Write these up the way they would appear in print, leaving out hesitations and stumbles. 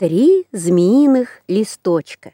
3 змеиных листочка.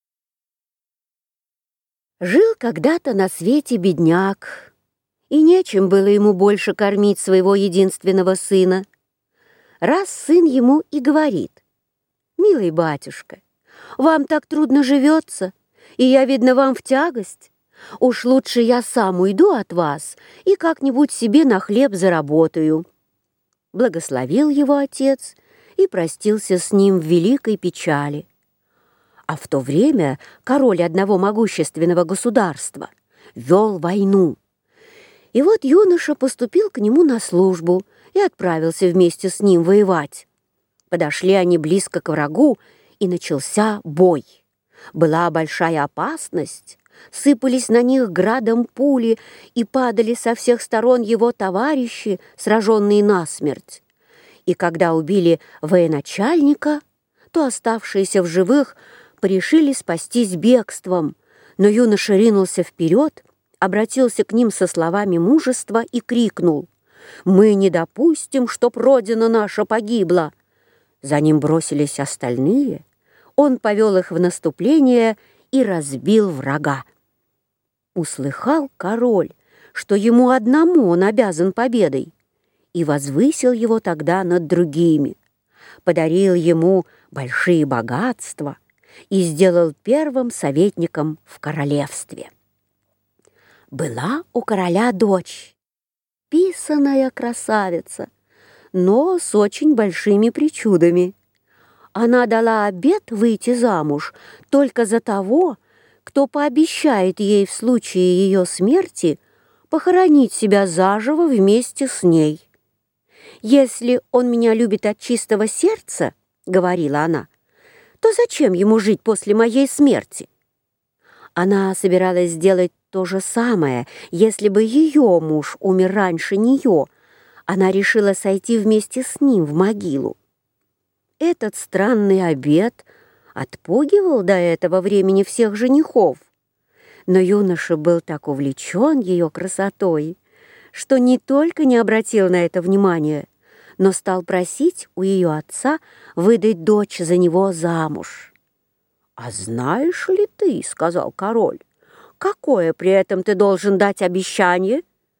Жил когда-то на свете бедняк, и нечем было ему больше кормить своего единственного сына. Раз сын ему и говорит: «Милый батюшка, вам так трудно живется, и я, видно, вам в тягость. Уж лучше я сам уйду от вас и как-нибудь себе на хлеб заработаю». Благословил его отец и простился с ним в великой печали. А в то время король одного могущественного государства вел войну. И вот юноша поступил к нему на службу и отправился вместе с ним воевать. Подошли они близко к врагу, и начался бой. Была большая опасность, сыпались на них градом пули, и падали со всех сторон его товарищи, сраженные насмерть. И когда убили военачальника, то оставшиеся в живых порешили спастись бегством, но юноша ринулся вперед, обратился к ним со словами мужества и крикнул: «Мы не допустим, чтоб родина наша погибла!» За ним бросились остальные, он повел их в наступление и разбил врага. Услыхал король, что ему одному он обязан победой, и возвысил его тогда над другими, подарил ему большие богатства и сделал первым советником в королевстве. Была у короля дочь, писаная красавица, но с очень большими причудами. Она дала обет выйти замуж только за того, кто пообещает ей в случае ее смерти похоронить себя заживо вместе с ней. «Если он меня любит от чистого сердца, — говорила она, — то зачем ему жить после моей смерти?» Она собиралась сделать то же самое, если бы ее муж умер раньше нее. Она решила сойти вместе с ним в могилу. Этот странный обет отпугивал до этого времени всех женихов. Но юноша был так увлечен ее красотой, что не только не обратил на это внимания, но стал просить у ее отца выдать дочь за него замуж. «А знаешь ли ты, — сказал король, — какое при этом ты должен дать обещание?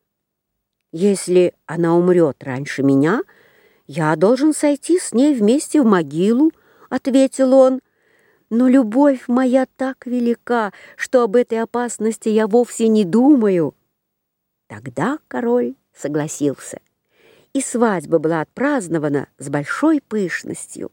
Если она умрет раньше меня, я должен сойти с ней вместе в могилу, — ответил он. Но любовь моя так велика, что об этой опасности я вовсе не думаю. Тогда король согласился, и свадьба была отпразднована с большой пышностью.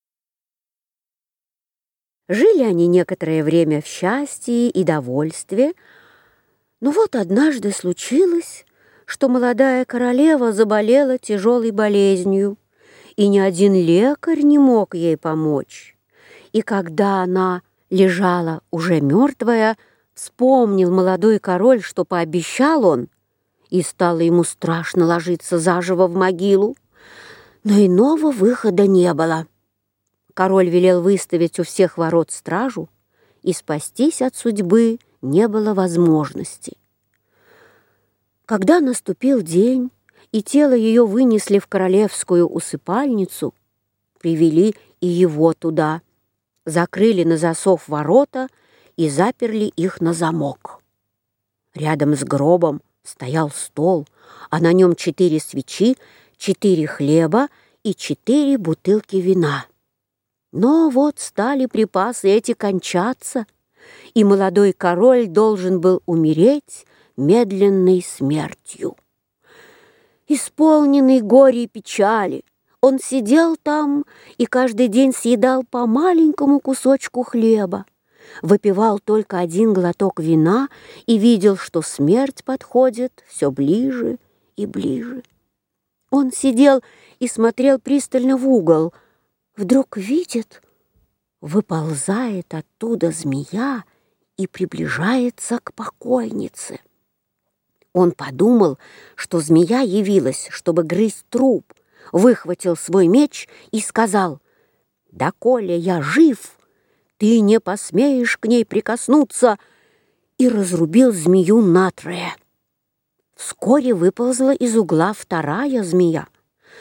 Жили они некоторое время в счастье и довольстве, но вот однажды случилось, что молодая королева заболела тяжелой болезнью, и ни один лекарь не мог ей помочь. И когда она лежала уже мертвая, вспомнил молодой король, что пообещал он, и стало ему страшно ложиться заживо в могилу, но иного выхода не было. Король велел выставить у всех ворот стражу, и спастись от судьбы не было возможности. Когда наступил день, и тело ее вынесли в королевскую усыпальницу, привели и его туда, закрыли на засов ворота и заперли их на замок. Рядом с гробом стоял стол, а на нем 4 свечи, 4 хлеба и 4 бутылки вина. Но вот стали припасы эти кончаться, и молодой король должен был умереть медленной смертью. Исполненный горя и печали, он сидел там и каждый день съедал по маленькому кусочку хлеба, выпивал только 1 глоток вина и видел, что смерть подходит все ближе и ближе. Он сидел и смотрел пристально в угол. Вдруг видит, выползает оттуда змея и приближается к покойнице. Он подумал, что змея явилась, чтобы грызть труп, выхватил свой меч и сказал: «Доколе я жив, ты не посмеешь к ней прикоснуться», и разрубил змею натрое. Вскоре выползла из угла 2-я змея.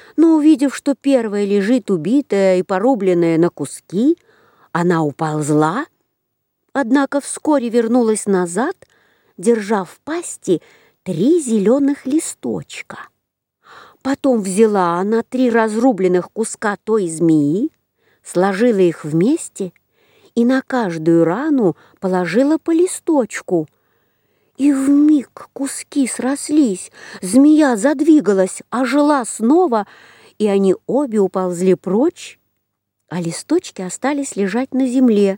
но, увидев, что первая лежит убитая и порубленная на куски, она уползла, однако вскоре вернулась назад, держа в пасти 3 зеленых листочка. Потом взяла она 3 разрубленных куска той змеи, сложила их вместе и на каждую рану положила по листочку. И вмиг куски срослись, змея задвигалась, ожила снова, и они обе уползли прочь, а листочки остались лежать на земле.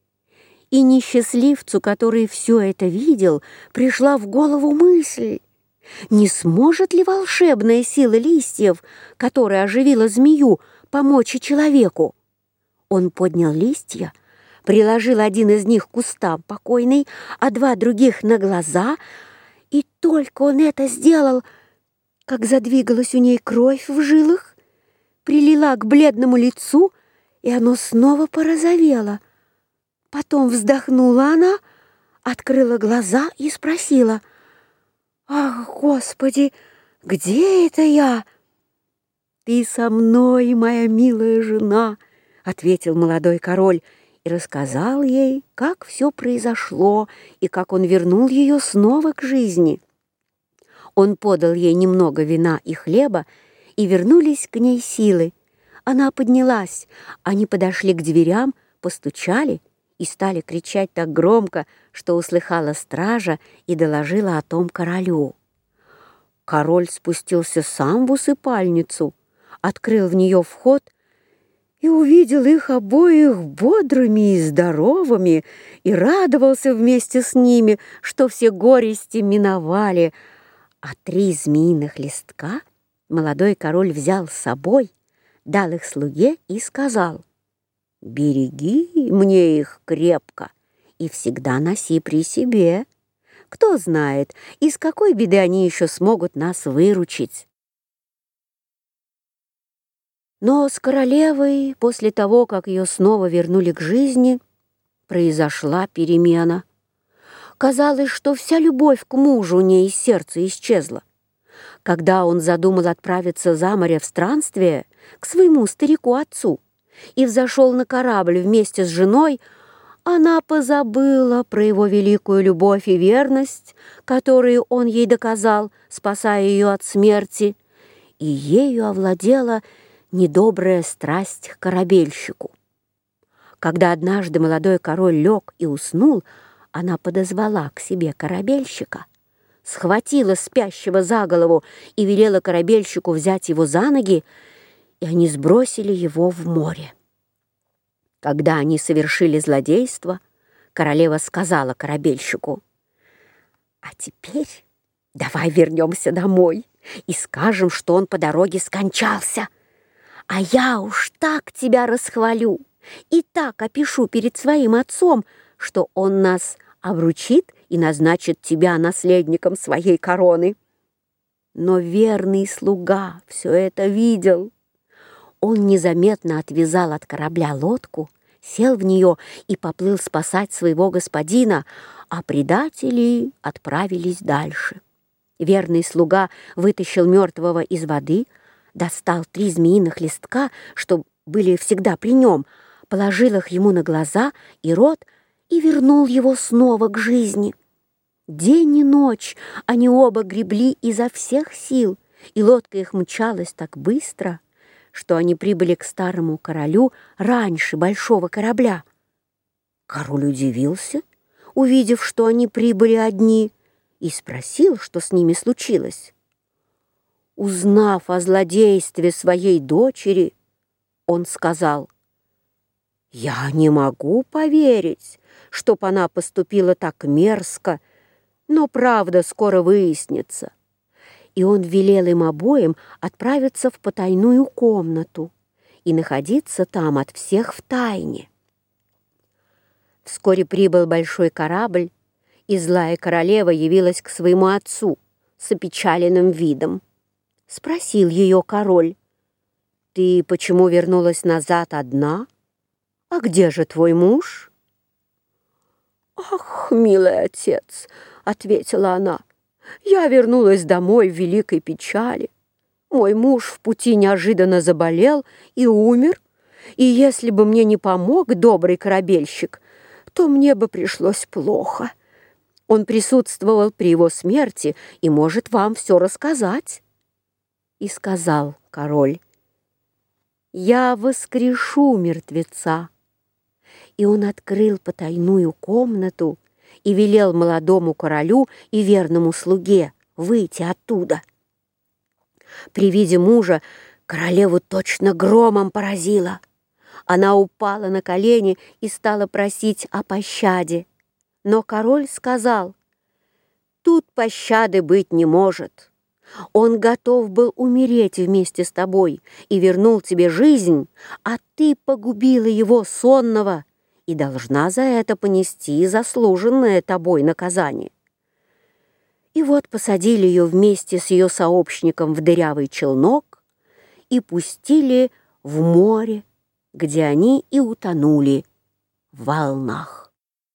И несчастливцу, который все это видел, пришла в голову мысль: не сможет ли волшебная сила листьев, которая оживила змею, помочь и человеку? Он поднял листья, приложил один из них к кустам покойной, а 2 других на глаза, и только он это сделал, как задвигалась у ней кровь в жилах, прилила к бледному лицу, и оно снова порозовело. Потом вздохнула она, открыла глаза и спросила: «Ах, Господи, где это я?» «Ты со мной, моя милая жена», — ответил молодой король и рассказал ей, как все произошло и как он вернул ее снова к жизни. Он подал ей немного вина и хлеба, и вернулись к ней силы. Она поднялась, они подошли к дверям, постучали и стали кричать так громко, что услыхала стража и доложила о том королю. Король спустился сам в усыпальницу, открыл в нее вход и увидел их обоих бодрыми и здоровыми, и радовался вместе с ними, что все горести миновали. А 3 змеиных листка молодой король взял с собой, дал их слуге и сказал: «Береги мне их крепко и всегда носи при себе. Кто знает, из какой беды они еще смогут нас выручить». Но с королевой, после того, как ее снова вернули к жизни, произошла перемена. Казалось, что вся любовь к мужу у ней из сердца исчезла. Когда он задумал отправиться за море в странствие к своему старику-отцу и взошел на корабль вместе с женой, она позабыла про его великую любовь и верность, которую он ей доказал, спасая ее от смерти, и ею овладела недобрая страсть к корабельщику. Когда однажды молодой король лег и уснул, она подозвала к себе корабельщика, схватила спящего за голову и велела корабельщику взять его за ноги, и они сбросили его в море. Когда они совершили злодейство, королева сказала корабельщику: «А теперь давай вернемся домой и скажем, что он по дороге скончался. А я уж так тебя расхвалю и так опишу перед своим отцом, что он нас обручит и назначит тебя наследником своей короны». Но верный слуга все это видел. Он незаметно отвязал от корабля лодку, сел в нее и поплыл спасать своего господина, а предатели отправились дальше. Верный слуга вытащил мертвого из воды, достал 3 змеиных листка, что были всегда при нем, положил их ему на глаза и рот и вернул его снова к жизни. День и ночь они оба гребли изо всех сил, и лодка их мчалась так быстро, что они прибыли к старому королю раньше большого корабля. Король удивился, увидев, что они прибыли одни, и спросил, что с ними случилось. Узнав о злодействе своей дочери, он сказал: «Я не могу поверить, чтоб она поступила так мерзко, но правда скоро выяснится». И он велел им обоим отправиться в потайную комнату и находиться там от всех втайне. Вскоре прибыл большой корабль, и злая королева явилась к своему отцу с опечаленным видом. Спросил ее король: «Ты почему вернулась назад одна? А где же твой муж?» «Ах, милый отец», — ответила она, — «я вернулась домой в великой печали. Мой муж в пути неожиданно заболел и умер, и если бы мне не помог добрый корабельщик, то мне бы пришлось плохо. Он присутствовал при его смерти и может вам все рассказать». И сказал король: «Я воскрешу мертвеца». И он открыл потайную комнату и велел молодому королю и верному слуге выйти оттуда. При виде мужа королеву точно громом поразило. Она упала на колени и стала просить о пощаде. Но король сказал: «Тут пощады быть не может. Он готов был умереть вместе с тобой и вернул тебе жизнь, а ты погубила его сонного и должна за это понести заслуженное тобой наказание». И вот посадили ее вместе с ее сообщником в дырявый челнок и пустили в море, где они и утонули в волнах.